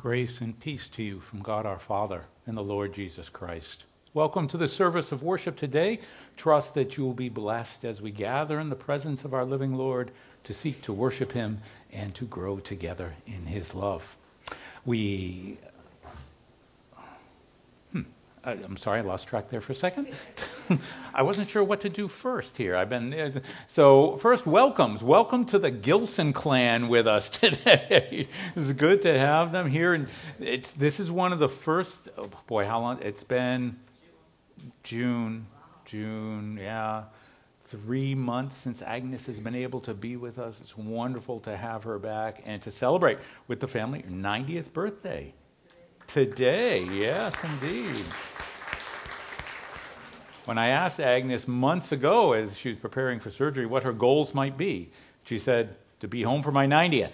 Grace and peace to you from God our Father and the Lord Jesus Christ. Welcome to the service of worship today. Trust that you will be blessed as we gather in the presence of our living Lord to seek to worship him and to grow together in his love. I'm sorry, I lost track there for a second. I wasn't sure what to do first here. So first, welcome to the Gilson clan with us today. It's good to have them here, and this is one of the first. Oh boy, how long? It's been June, yeah. 3 months since Agnes has been able to be with us. It's wonderful to have her back and to celebrate with the family her 90th birthday today. Yes, indeed. When I asked Agnes months ago as she was preparing for surgery what her goals might be, she said, to be home for my 90th.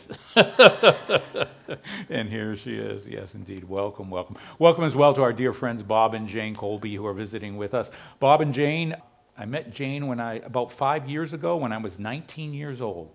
And here she is. Yes, indeed. Welcome. Welcome as well to our dear friends Bob and Jane Colby who are visiting with us. Bob and Jane, I met Jane about 5 years ago when I was 19 years old.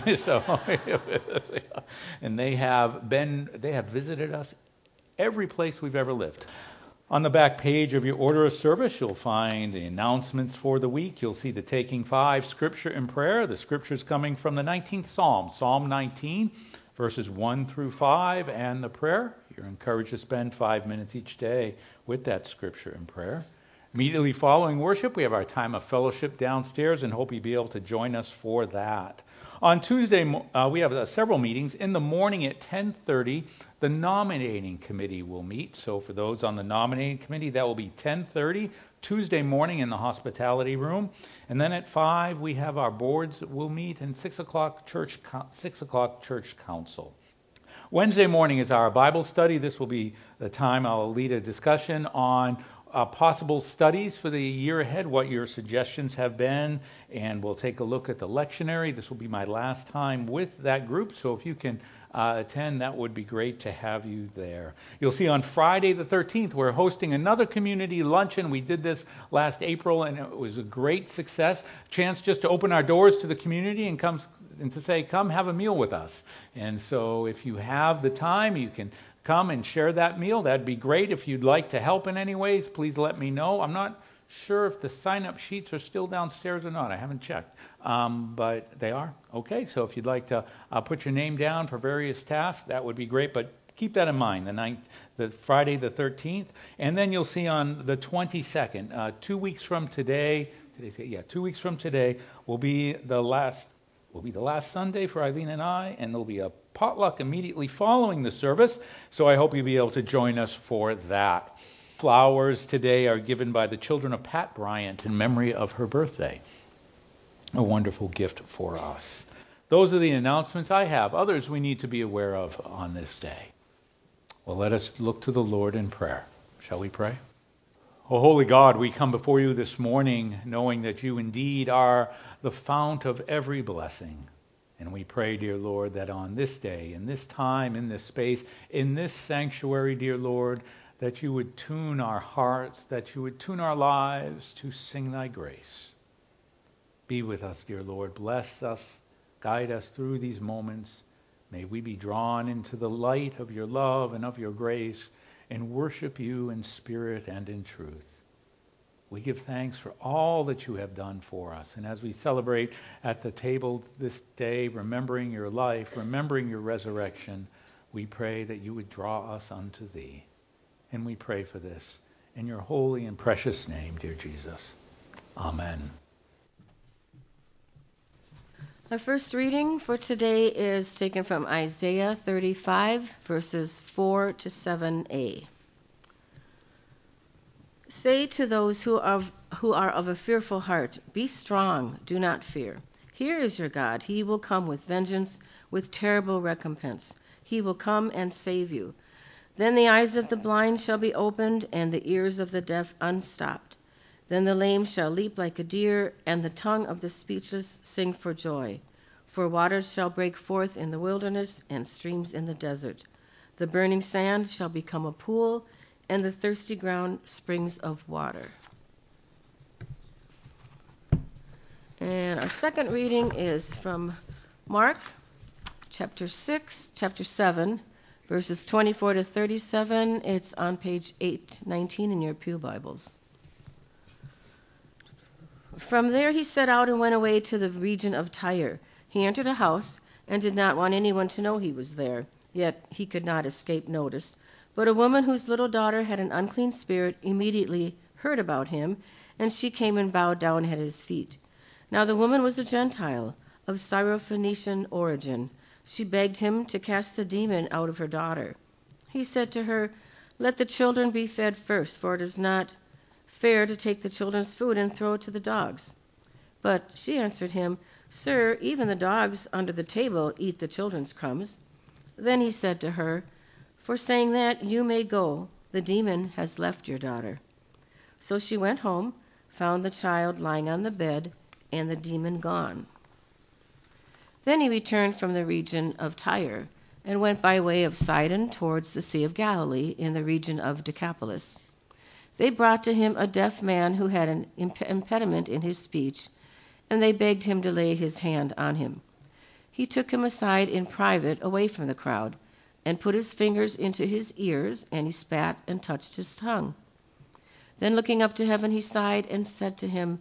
And they have visited us every place we've ever lived. On the back page of your order of service, you'll find the announcements for the week. You'll see the Taking 5 Scripture and Prayer. The Scripture's coming from the 19th Psalm, Psalm 19, verses 1 through 5, and the prayer. You're encouraged to spend 5 minutes each day with that Scripture and prayer. Immediately following worship, we have our time of fellowship downstairs, and hope you'll be able to join us for that. On Tuesday, we have several meetings. In the morning at 10:30, the nominating committee will meet. So for those on the nominating committee, that will be 10:30 Tuesday morning in the hospitality room. And then at 5, we have our boards that will meet, and 6 o'clock church council. Wednesday morning is our Bible study. This will be the time I'll lead a discussion on possible studies for the year ahead, what your suggestions have been, and we'll take a look at the lectionary. This will be my last time with that group, so if you can attend, that would be great to have you there. You'll see on Friday the 13th, we're hosting another community luncheon. We did this last April, and it was a great success. Chance just to open our doors to the community and to say, come have a meal with us. And so if you have the time, you can come and share that meal. That'd be great. If you'd like to help in any ways, please let me know. I'm not sure if the sign-up sheets are still downstairs or not. I haven't checked, but they are. Okay, so if you'd like to put your name down for various tasks, that would be great. But keep that in mind, the Friday the 13th, and then you'll see on the 22nd, 2 weeks from today. 2 weeks from today will be the last Sunday for Eileen and I, and there'll be a potluck immediately following the service, so I hope you'll be able to join us for that. Flowers today are given by the children of Pat Bryant in memory of her birthday. A wonderful gift for us. Those are the announcements I have. Others we need to be aware of on this day. Well, let us look to the Lord in prayer. Shall we pray? Oh, holy God, we come before you this morning knowing that you indeed are the fount of every blessing. And we pray, dear Lord, that on this day, in this time, in this space, in this sanctuary, dear Lord, that you would tune our hearts, that you would tune our lives to sing thy grace. Be with us, dear Lord. Bless us, guide us through these moments. May we be drawn into the light of your love and of your grace and worship you in spirit and in truth. We give thanks for all that you have done for us. And as we celebrate at the table this day, remembering your life, remembering your resurrection, we pray that you would draw us unto thee. And we pray for this in your holy and precious name, dear Jesus. Amen. Our first reading for today is taken from Isaiah 35, verses 4 to 7a. Say to those who are of a fearful heart, be strong, do not fear. Here is your God. He will come with vengeance, with terrible recompense. He will come and save you. Then the eyes of the blind shall be opened, and the ears of the deaf unstopped. Then the lame shall leap like a deer, and the tongue of the speechless sing for joy. For waters shall break forth in the wilderness, and streams in the desert. The burning sand shall become a pool, and the thirsty ground springs of water. And our second reading is from Mark chapter 6, chapter 7, verses 24 to 37. It's on page 819 in your pew Bibles. From there he set out and went away to the region of Tyre. He entered a house and did not want anyone to know he was there, yet he could not escape notice. But a woman whose little daughter had an unclean spirit immediately heard about him, and she came and bowed down at his feet. Now the woman was a Gentile, of Syrophoenician origin. She begged him to cast the demon out of her daughter. He said to her, "Let the children be fed first, for it is not fair to take the children's food and throw it to the dogs." But she answered him, "Sir, even the dogs under the table eat the children's crumbs." Then he said to her, "For saying that, you may go. The demon has left your daughter." So she went home, found the child lying on the bed, and the demon gone. Then he returned from the region of Tyre, and went by way of Sidon towards the Sea of Galilee in the region of Decapolis. They brought to him a deaf man who had an impediment in his speech, and they begged him to lay his hand on him. He took him aside in private away from the crowd, and put his fingers into his ears, and he spat and touched his tongue. Then looking up to heaven, he sighed and said to him,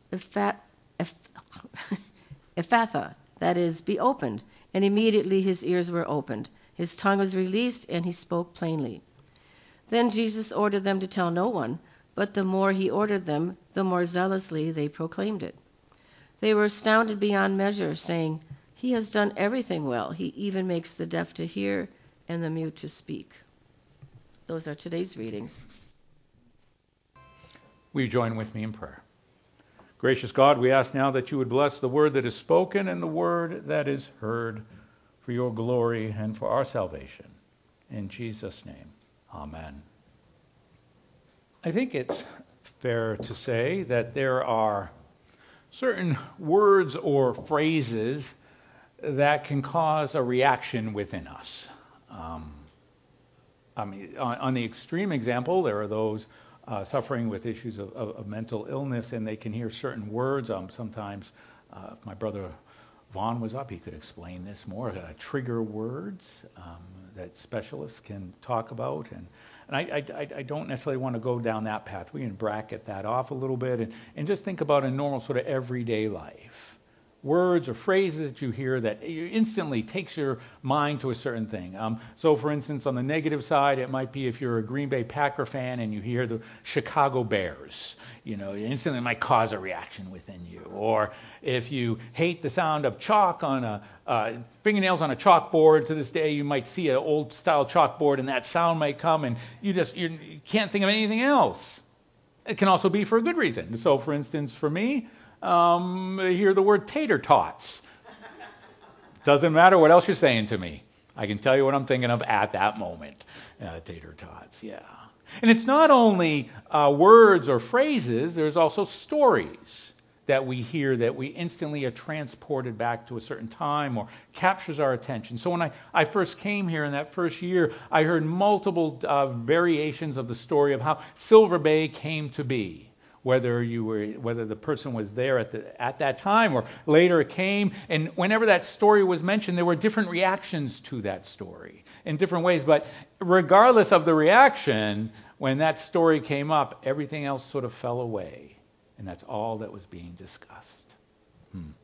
Ephphatha, that is, be opened. And immediately his ears were opened, his tongue was released, and he spoke plainly. Then Jesus ordered them to tell no one, but the more he ordered them, the more zealously they proclaimed it. They were astounded beyond measure, saying, "He has done everything well. He even makes the deaf to hear and the mute to speak." Those are today's readings. Will you join with me in prayer? Gracious God, we ask now that you would bless the word that is spoken and the word that is heard for your glory and for our salvation. In Jesus' name, amen. I think it's fair to say that there are certain words or phrases that can cause a reaction within us. On the extreme example, there are those suffering with issues of mental illness, and they can hear certain words. Sometimes, if my brother Vaughn was up, he could explain this more. Trigger words that specialists can talk about, and I don't necessarily want to go down that path. We can bracket that off a little bit and just think about a normal sort of everyday life. Words or phrases that you hear that instantly takes your mind to a certain thing. So, for instance, on the negative side, it might be if you're a Green Bay Packer fan and you hear the Chicago Bears, instantly it might cause a reaction within you. Or if you hate the sound of chalk on fingernails on a chalkboard, to this day you might see an old-style chalkboard and that sound might come, and you can't think of anything else. It can also be for a good reason. So, for instance, for me, I hear the word tater tots. Doesn't matter what else you're saying to me. I can tell you what I'm thinking of at that moment. Tater tots, yeah. And it's not only words or phrases, there's also stories that we hear that we instantly are transported back to a certain time or captures our attention. So when I first came here in that first year, I heard multiple variations of the story of how Silver Bay came to be. Whether the person was there at that time or later it came, and whenever that story was mentioned, there were different reactions to that story in different ways. But regardless of the reaction, when that story came up, everything else sort of fell away, and that's all that was being discussed. And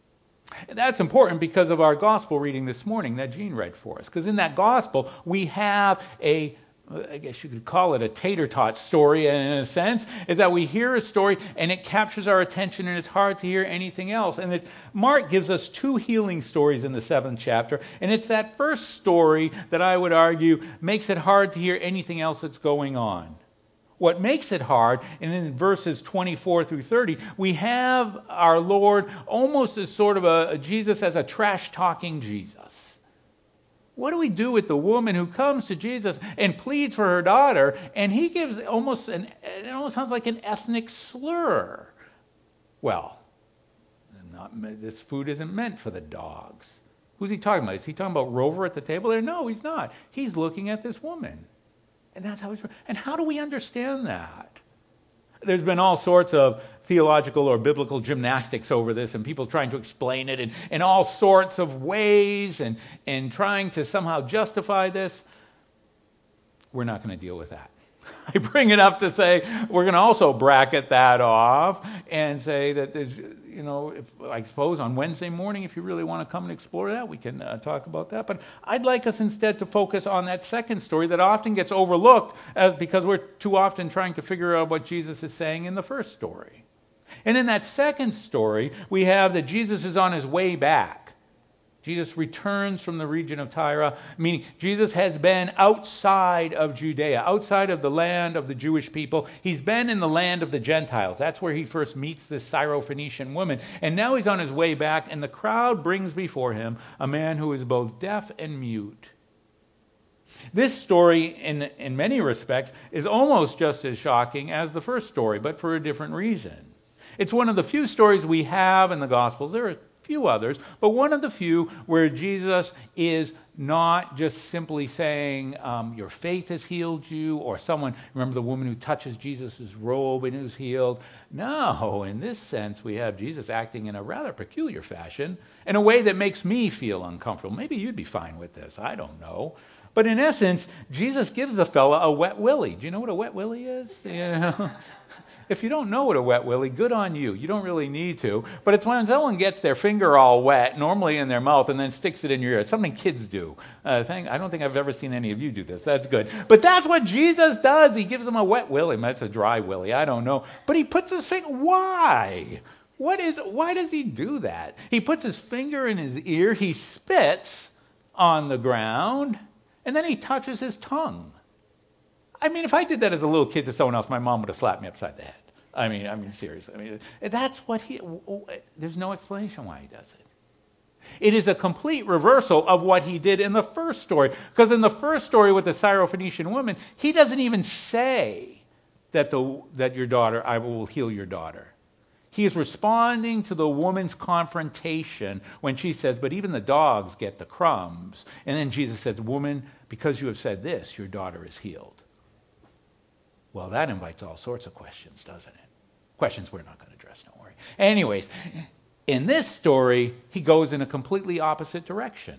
that's important because of our gospel reading this morning that Jean read for us. Because in that gospel, we have I guess you could call it a tater tot story in a sense, is that we hear a story and it captures our attention and it's hard to hear anything else. And Mark gives us two healing stories in the 7th chapter, and it's that first story that I would argue makes it hard to hear anything else that's going on. What makes it hard, and in verses 24 through 30, we have our Lord almost as sort of a Jesus as a trash-talking Jesus. What do we do with the woman who comes to Jesus and pleads for her daughter, and he gives it almost sounds like an ethnic slur? Well, this food isn't meant for the dogs. Who's he talking about? Is he talking about Rover at the table there? No, he's not. He's looking at this woman. And that's how and how do we understand that? There's been all sorts of theological or biblical gymnastics over this and people trying to explain it in all sorts of ways and trying to somehow justify this. We're not going to deal with that. I bring it up to say we're going to also bracket that off and say that there's, I suppose on Wednesday morning, if you really want to come and explore that, we can talk about that. But I'd like us instead to focus on that second story that often gets overlooked because we're too often trying to figure out what Jesus is saying in the first story. And in that second story, we have that Jesus is on his way back. Jesus returns from the region of Tyre, meaning Jesus has been outside of Judea, outside of the land of the Jewish people. He's been in the land of the Gentiles. That's where he first meets this Syrophoenician woman. And now he's on his way back, and the crowd brings before him a man who is both deaf and mute. This story, in many respects, is almost just as shocking as the first story, but for a different reason. It's one of the few stories we have in the Gospels. There are few others, but one of the few where Jesus is not just simply saying, your faith has healed you, or someone, remember the woman who touches Jesus' robe and is healed? No, in this sense, we have Jesus acting in a rather peculiar fashion, in a way that makes me feel uncomfortable. Maybe you'd be fine with this, I don't know. But in essence, Jesus gives the fella a wet willy. Do you know what a wet willy is? If you don't know what a wet willy, good on you. You don't really need to. But it's when someone gets their finger all wet, normally in their mouth, and then sticks it in your ear. It's something kids do. I don't think I've ever seen any of you do this. That's good. But that's what Jesus does. He gives them a wet willy. That's a dry willy. I don't know. But he puts his finger. Why? Why does he do that? He puts his finger in his ear. He spits on the ground. And then he touches his tongue. I mean, if I did that as a little kid to someone else, my mom would have slapped me upside the head. I mean, seriously. That's what there's no explanation why he does it. It is a complete reversal of what he did in the first story. Because in the first story with the Syrophoenician woman, he doesn't even say that your daughter, I will heal your daughter. He is responding to the woman's confrontation when she says, but even the dogs get the crumbs. And then Jesus says, woman, because you have said this, your daughter is healed. Well, that invites all sorts of questions, doesn't it? Questions we're not going to address, don't worry. Anyways, in this story, he goes in a completely opposite direction.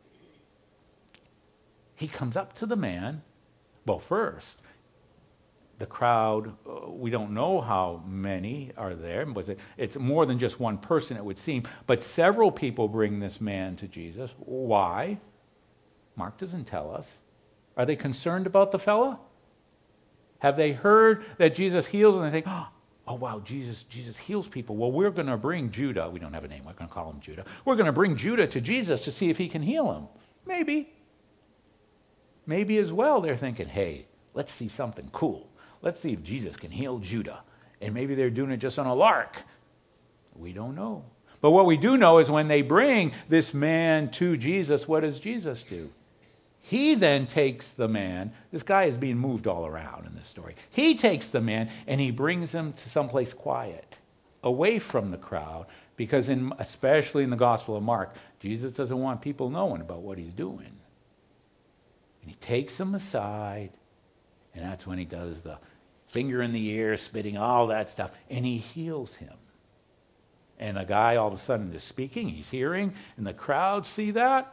He comes up to the man. Well, first, the crowd, we don't know how many are there. It's more than just one person, it would seem. But several people bring this man to Jesus. Why? Mark doesn't tell us. Are they concerned about the fella? Have they heard that Jesus heals and they think, oh wow, Jesus heals people. Well, we're going to bring Judah. We don't have a name. We're going to call him Judah. We're going to bring Judah to Jesus to see if he can heal him. Maybe. Maybe as well they're thinking, hey, let's see something cool. Let's see if Jesus can heal Judah. And maybe they're doing it just on a lark. We don't know. But what we do know is when they bring this man to Jesus, what does Jesus do? He then takes the man. This guy is being moved all around in this story. He takes the man and he brings him to someplace quiet, away from the crowd, because especially in the Gospel of Mark, Jesus doesn't want people knowing about what he's doing. And he takes him aside, and that's when he does the finger in the ear, spitting, all that stuff, and he heals him. And the guy all of a sudden is speaking, he's hearing, and the crowd see that.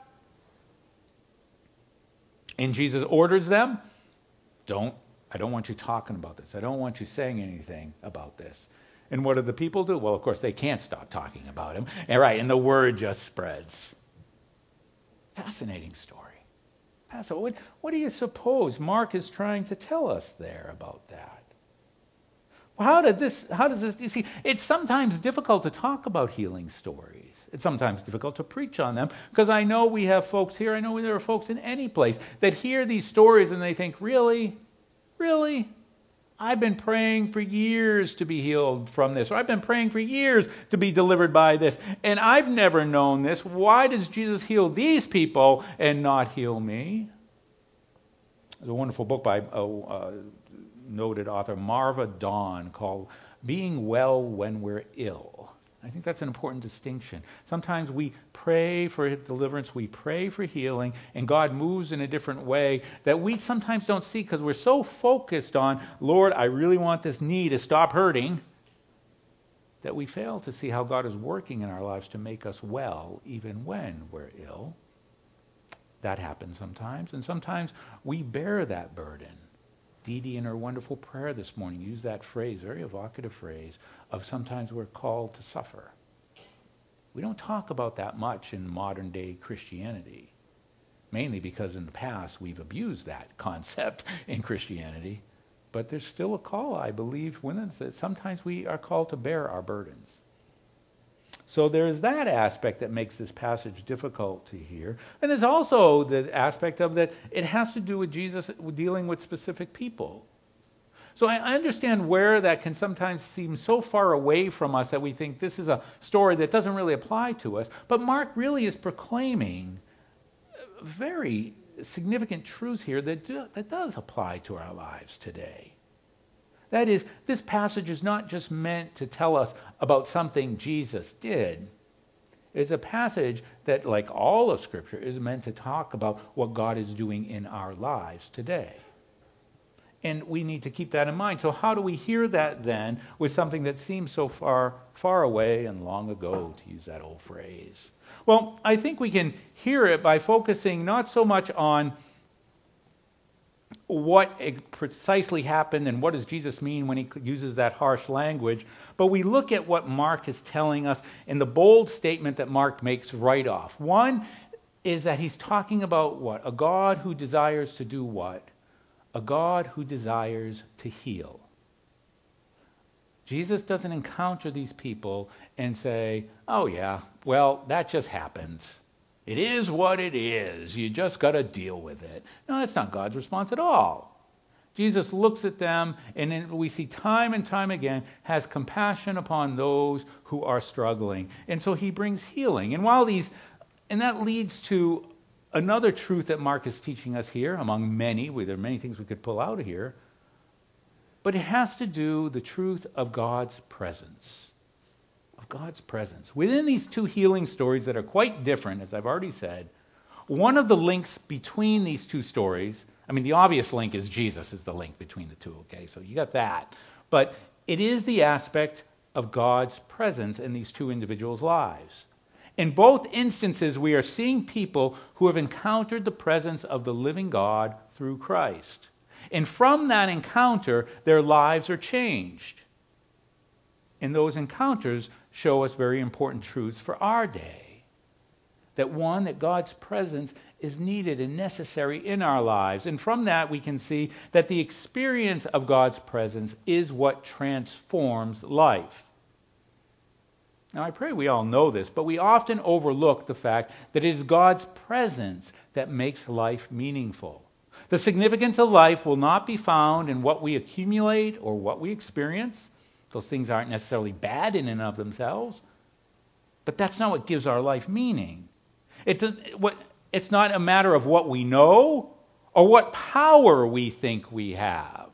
And Jesus orders them, I don't want you talking about this. I don't want you saying anything about this. And what do the people do? Well, of course, they can't stop talking about him. And the word just spreads. Fascinating story. What do you suppose Mark is trying to tell us there about that? Well, how does this, you see, it's sometimes difficult to talk about healing stories. It's sometimes difficult to preach on them, because I know we have folks here, I know there are folks in any place that hear these stories and they think, really? Really? I've been praying for years to be healed from this, or I've been praying for years to be delivered by this, and I've never known this. Why does Jesus heal these people and not heal me? There's a wonderful book by noted author Marva Dawn called Being Well When We're Ill. I think that's an important distinction. Sometimes we pray for deliverance, we pray for healing, and God moves in a different way that we sometimes don't see because we're so focused on, Lord, I really want this knee to stop hurting. that we fail to see how God is working in our lives to make us well even when we're ill. That happens sometimes, and sometimes we bear that burden. Dee Dee in her wonderful prayer this morning used that phrase, very evocative phrase, of sometimes we're called to suffer. We don't talk about that much in modern day Christianity, mainly because in the past we've abused that concept in Christianity. But there's still a call, I believe, that sometimes we are called to bear our burdens. So there's that aspect that makes this passage difficult to hear. And there's also the aspect of that it has to do with Jesus dealing with specific people. So I understand where that can sometimes seem so far away from us that we think this is a story that doesn't really apply to us. But Mark really is proclaiming very significant truths here that does apply to our lives today. That is, this passage is not just meant to tell us about something Jesus did. It's a passage that, like all of Scripture, is meant to talk about what God is doing in our lives today. And we need to keep that in mind. So how do we hear that then with something that seems so far, far away and long ago, to use that old phrase? Well, I think we can hear it by focusing not so much on what precisely happened and what does Jesus mean when he uses that harsh language, but we look at what Mark is telling us in the bold statement that Mark makes right off. One is that he's talking about what? A God who desires to do what? A God who desires to heal. Jesus doesn't encounter these people and say, oh yeah, well, that just happens. It is what it is. You just got to deal with it. No, that's not God's response at all. Jesus looks at them, and then we see time and time again, has compassion upon those who are struggling. And so he brings healing. And that leads to another truth that Mark is teaching us here, among many. There are many things we could pull out of here. But it has to do the truth of God's presence. Of God's presence. Within these two healing stories that are quite different, as I've already said, one of the links between these two stories, the obvious link is Jesus is the link between the two, okay? So you got that. But it is the aspect of God's presence in these two individuals' lives. In both instances, we are seeing people who have encountered the presence of the living God through Christ. And from that encounter, their lives are changed. And those encounters show us very important truths for our day. That God's presence is needed and necessary in our lives. And from that we can see that the experience of God's presence is what transforms life. Now I pray we all know this, but we often overlook the fact that it is God's presence that makes life meaningful. The significance of life will not be found in what we accumulate or what we experience. Those things aren't necessarily bad in and of themselves. But that's not what gives our life meaning. It's not a matter of what we know or what power we think we have.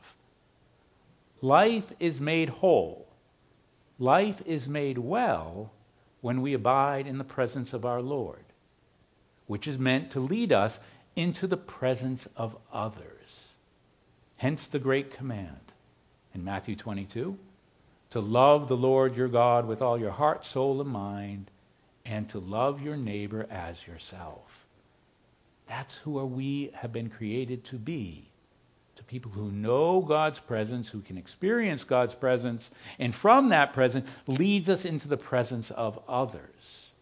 Life is made whole. Life is made well when we abide in the presence of our Lord, which is meant to lead us into the presence of others. Hence the great command in Matthew 22. To love the Lord your God with all your heart, soul, and mind, and to love your neighbor as yourself. That's who we have been created to be. To people who know God's presence, who can experience God's presence, and from that presence leads us into the presence of others.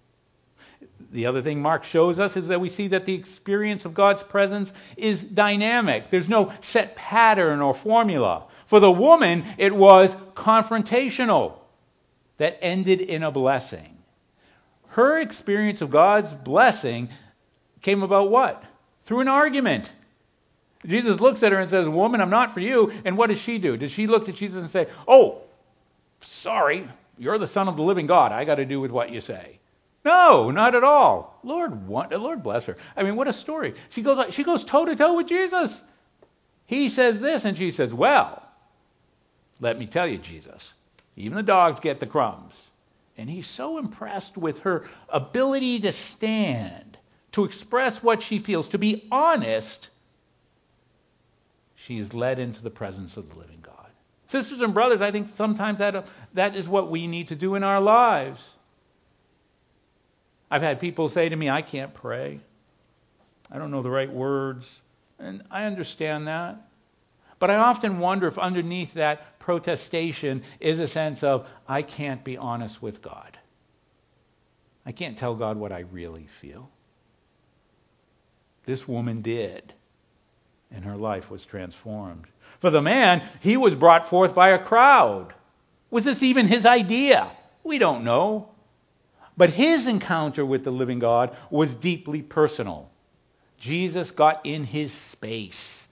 The other thing Mark shows us is that we see that the experience of God's presence is dynamic. There's no set pattern or formula. For the woman, it was confrontational that ended in a blessing. Her experience of God's blessing came about what? Through an argument. Jesus looks at her and says, woman, I'm not for you. And what does she do? Does she look at Jesus and say, oh, sorry, you're the Son of the living God. I got to do with what you say. No, not at all. Lord bless her. What a story. She goes toe to toe with Jesus. He says this and she says, well, let me tell you, Jesus, even the dogs get the crumbs. And he's so impressed with her ability to stand, to express what she feels, to be honest. She is led into the presence of the living God. Sisters and brothers, I think sometimes that is what we need to do in our lives. I've had people say to me, I can't pray. I don't know the right words. And I understand that. But I often wonder if underneath that protestation is a sense of, I can't be honest with God. I can't tell God what I really feel. This woman did, and her life was transformed. For the man, he was brought forth by a crowd. Was this even his idea? We don't know. But his encounter with the living God was deeply personal. Jesus got in his space.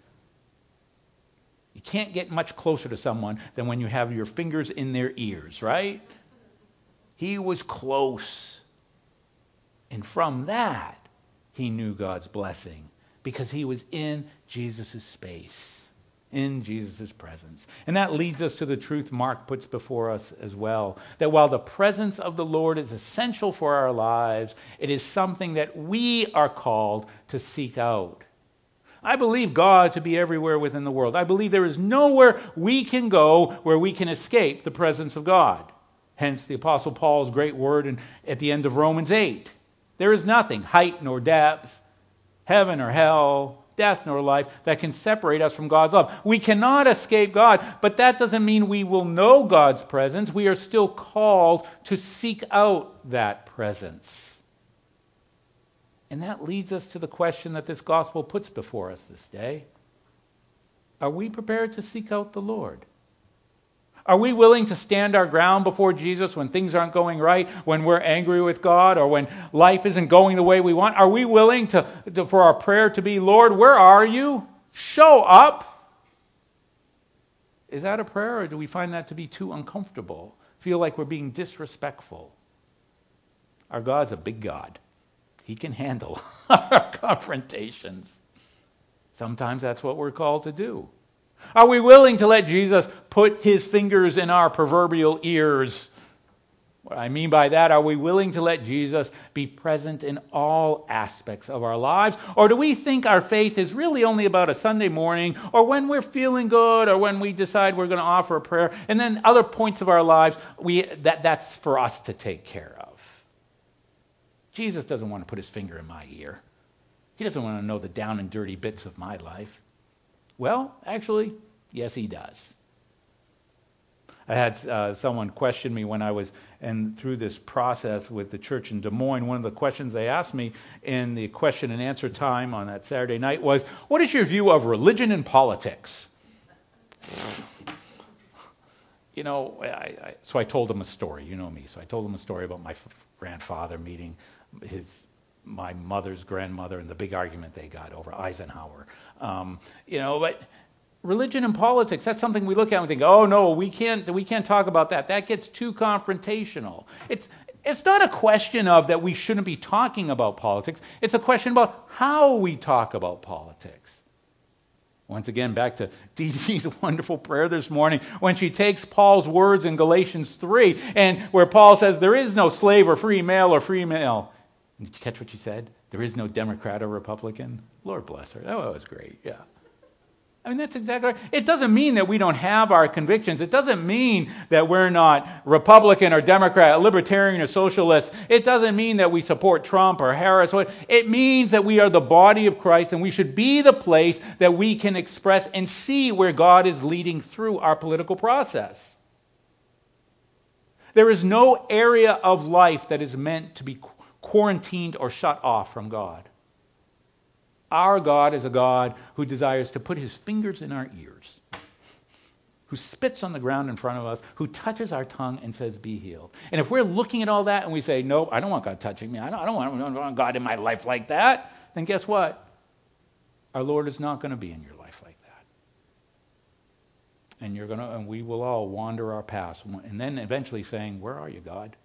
You can't get much closer to someone than when you have your fingers in their ears, right? He was close. And from that, he knew God's blessing because he was in Jesus' space, in Jesus' presence. And that leads us to the truth Mark puts before us as well, that while the presence of the Lord is essential for our lives, it is something that we are called to seek out. I believe God to be everywhere within the world. I believe there is nowhere we can go where we can escape the presence of God. Hence the Apostle Paul's great word at the end of Romans 8. There is nothing, height nor depth, heaven or hell, death nor life, that can separate us from God's love. We cannot escape God, but that doesn't mean we will know God's presence. We are still called to seek out that presence. And that leads us to the question that this gospel puts before us this day. Are we prepared to seek out the Lord? Are we willing to stand our ground before Jesus when things aren't going right, when we're angry with God, or when life isn't going the way we want? Are we willing for our prayer to be, Lord, where are you? Show up. Is that a prayer, or do we find that to be too uncomfortable? Feel like we're being disrespectful? Our God's a big God. He can handle our confrontations. Sometimes that's what we're called to do. Are we willing to let Jesus put his fingers in our proverbial ears? What I mean by that, are we willing to let Jesus be present in all aspects of our lives? Or do we think our faith is really only about a Sunday morning, or when we're feeling good, or when we decide we're going to offer a prayer, and then other points of our lives, that's for us to take care of? Jesus doesn't want to put his finger in my ear. He doesn't want to know the down and dirty bits of my life. Well, actually, yes, he does. I had someone question me when I was through this process with the church in Des Moines. One of the questions they asked me in the question and answer time on that Saturday night was, what is your view of religion and politics? So I told them a story. You know me. So I told them a story about my grandfather meeting my mother's grandmother and the big argument they got over Eisenhower. But religion and politics, that's something we look at and think, oh no, we can't talk about that. That gets too confrontational. It's not a question of that we shouldn't be talking about politics. It's a question about how we talk about politics. Once again, back to Dee Dee's wonderful prayer this morning, when she takes Paul's words in Galatians 3, and where Paul says there is no slave or free male or female. Did you catch what she said? There is no Democrat or Republican. Lord bless her. Oh, that was great. Yeah. I mean, that's exactly right. It doesn't mean that we don't have our convictions. It doesn't mean that we're not Republican or Democrat, libertarian or socialist. It doesn't mean that we support Trump or Harris. It means that we are the body of Christ, and we should be the place that we can express and see where God is leading through our political process. There is no area of life that is meant to be quarantined or shut off from God. Our God is a God who desires to put his fingers in our ears, who spits on the ground in front of us, who touches our tongue and says, be healed. And if we're looking at all that and we say, no, I don't want God touching me, I don't want God in my life like that, then guess what? Our Lord is not going to be in your life like that. And we will all wander our paths, and then eventually saying, where are you, God?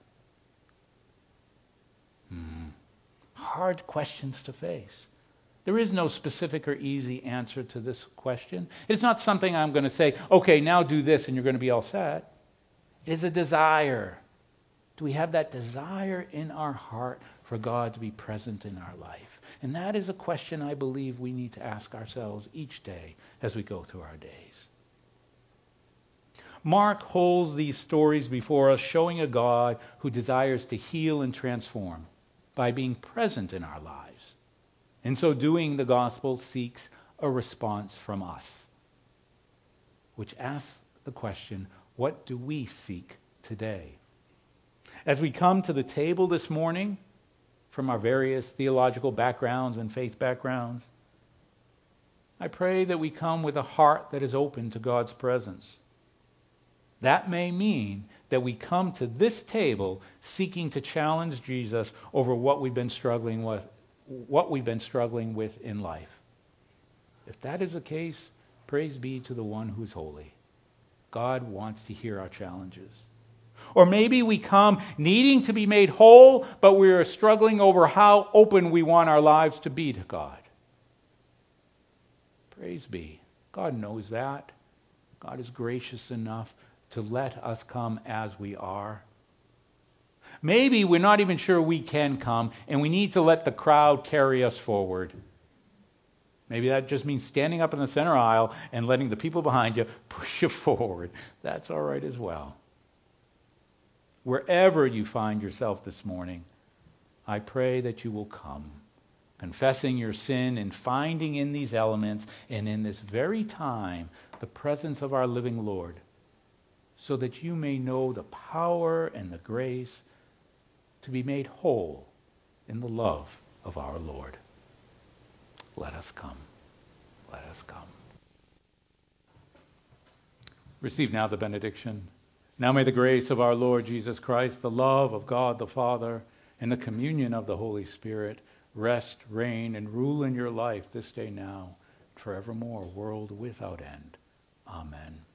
Hard questions to face. There is no specific or easy answer to this question. It's not something I'm going to say, okay, now do this and you're going to be all set. It is a desire. Do we have that desire in our heart for God to be present in our life? And that is a question I believe we need to ask ourselves each day as we go through our days. Mark holds these stories before us, showing a God who desires to heal and transform by being present in our lives. In so doing, the gospel seeks a response from us, which asks the question, what do we seek today? As we come to the table this morning, from our various theological backgrounds and faith backgrounds, I pray that we come with a heart that is open to God's presence. That may mean that we come to this table seeking to challenge Jesus over what we've been struggling with in life. If that is the case, praise be to the one who's holy. God wants to hear our challenges. Or maybe we come needing to be made whole, but we are struggling over how open we want our lives to be to God. Praise be. God knows that. God is gracious enough to let us come as we are. Maybe we're not even sure we can come, and we need to let the crowd carry us forward. Maybe that just means standing up in the center aisle and letting the people behind you push you forward. That's all right as well. Wherever you find yourself this morning, I pray that you will come, confessing your sin and finding in these elements and in this very time the presence of our living Lord, so that you may know the power and the grace to be made whole in the love of our Lord. Let us come. Let us come. Receive now the benediction. Now may the grace of our Lord Jesus Christ, the love of God the Father, and the communion of the Holy Spirit rest, reign, and rule in your life this day now, forevermore, world without end. Amen.